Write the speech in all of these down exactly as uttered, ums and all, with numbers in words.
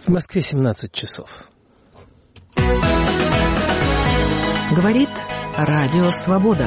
В Москве семнадцать часов. Говорит Радио Свобода.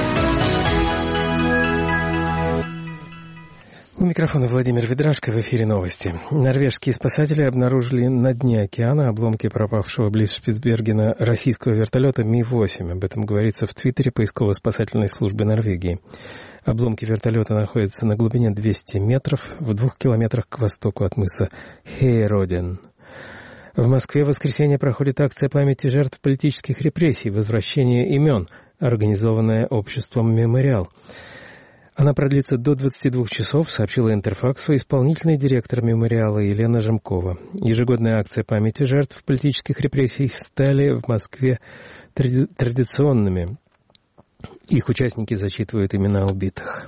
У микрофона Владимир Ведрашко, в эфире новости. Норвежские спасатели обнаружили на дне океана обломки пропавшего близ Шпицбергена российского вертолета Ми восемь. Об этом говорится в Твиттере поисково-спасательной службы Норвегии. Обломки вертолета находятся на глубине двести метров, в двух километрах к востоку от мыса Хейроден. В Москве в воскресенье проходит акция памяти жертв политических репрессий «Возвращение имен», организованная обществом «Мемориал». Она продлится до двадцати двух часов, сообщила Интерфаксу исполнительный директор «Мемориала» Елена Жемкова. Ежегодная акция памяти жертв политических репрессий стали в Москве тради- традиционными. Их участники зачитывают имена убитых.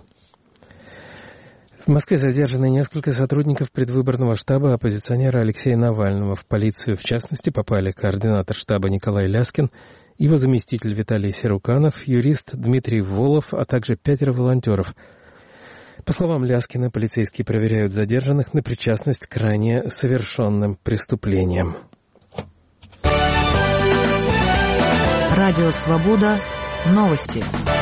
В Москве задержаны несколько сотрудников предвыборного штаба оппозиционера Алексея Навального. В полицию, в частности, попали координатор штаба Николай Ляскин, его заместитель Виталий Серуканов, юрист Дмитрий Волов, а также пятеро волонтеров. По словам Ляскина, полицейские проверяют задержанных на причастность к ранее совершенным преступлениям. Радио Свобода. Новости.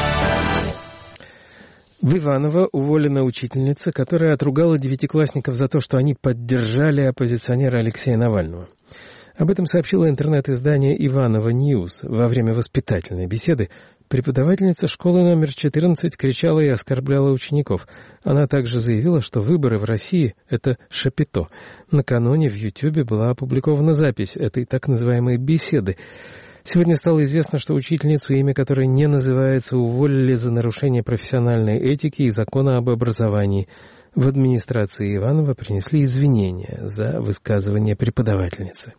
В Иваново уволена учительница, которая отругала девятиклассников за то, что они поддержали оппозиционера Алексея Навального. Об этом сообщило интернет-издание «Иваново Ньюс». Во время воспитательной беседы преподавательница школы номер четырнадцать кричала и оскорбляла учеников. Она также заявила, что выборы в России – это шапито. Накануне в Ютьюбе была опубликована запись этой так называемой беседы. Сегодня стало известно, что учительницу, имя которой не называется, уволили за нарушение профессиональной этики и закона об образовании. В администрации Иваново принесли извинения за высказывание преподавательницы.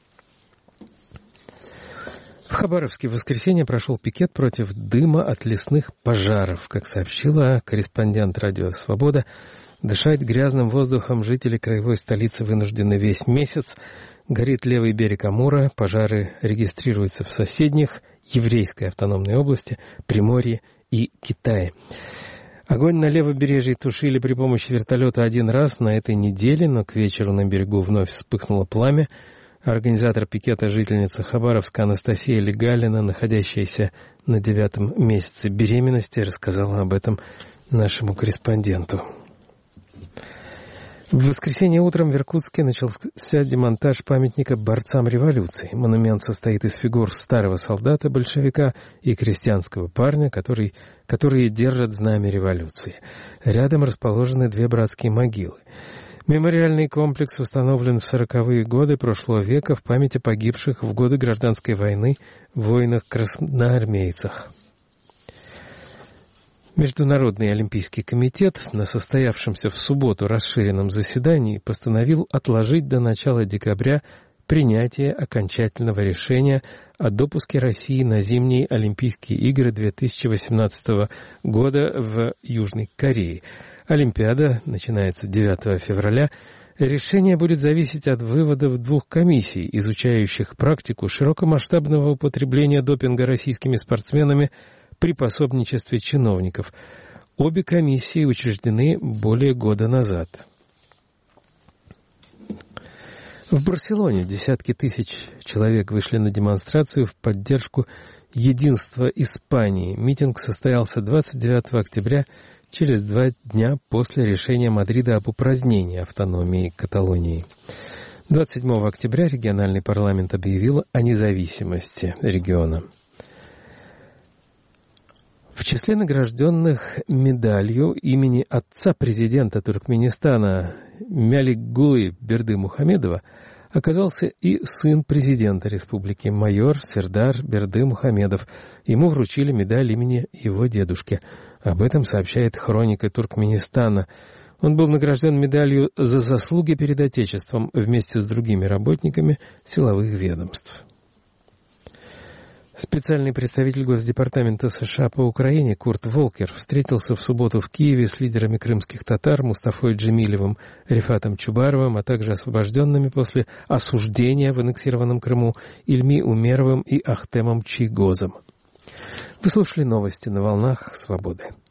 В Хабаровске в воскресенье прошел пикет против дыма от лесных пожаров. Как сообщила корреспондент «Радио Свобода», дышать грязным воздухом жители краевой столицы вынуждены весь месяц. Горит левый берег Амура, пожары регистрируются в соседних еврейской автономной области, Приморье и Китае. Огонь на левобережье тушили при помощи вертолета один раз на этой неделе, но к вечеру на берегу вновь вспыхнуло пламя. Организатор пикета, жительница Хабаровска Анастасия Легалина, находящаяся на девятом месяце беременности, рассказала об этом нашему корреспонденту. В воскресенье утром в Иркутске начался демонтаж памятника борцам революции. Монумент состоит из фигур старого солдата-большевика и крестьянского парня, который, которые держат знамя революции. Рядом расположены две братские могилы. Мемориальный комплекс установлен в сороковые годы прошлого века в память о погибших в годы гражданской войны воинах-красноармейцах. Международный олимпийский комитет на состоявшемся в субботу расширенном заседании постановил отложить до начала декабря принятие окончательного решения о допуске России на зимние Олимпийские игры две тысячи восемнадцатого года в Южной Корее. Олимпиада начинается девятого февраля. Решение будет зависеть от выводов двух комиссий, изучающих практику широкомасштабного употребления допинга российскими спортсменами при пособничестве чиновников. Обе комиссии учреждены более года назад. В Барселоне десятки тысяч человек вышли на демонстрацию в поддержку единства Испании. Митинг состоялся двадцать девятого октября, через два дня после решения Мадрида об упразднении автономии Каталонии. двадцать седьмого октября региональный парламент объявил о независимости региона. В числе награжденных медалью имени отца президента Туркменистана Мяликгулы Бердымухамедова оказался и сын президента республики, майор Сердар Бердымухамедов. Ему вручили медаль имени его дедушки. Об этом сообщает хроника Туркменистана. Он был награжден медалью за заслуги перед Отечеством вместе с другими работниками силовых ведомств. Специальный представитель Госдепартамента США по Украине Курт Волкер встретился в субботу в Киеве с лидерами крымских татар Мустафой Джемилевым, Рифатом Чубаровым, а также освобожденными после осуждения в аннексированном Крыму Ильми Умеровым и Ахтемом Чийгозом. Вы слушали новости на волнах Свободы.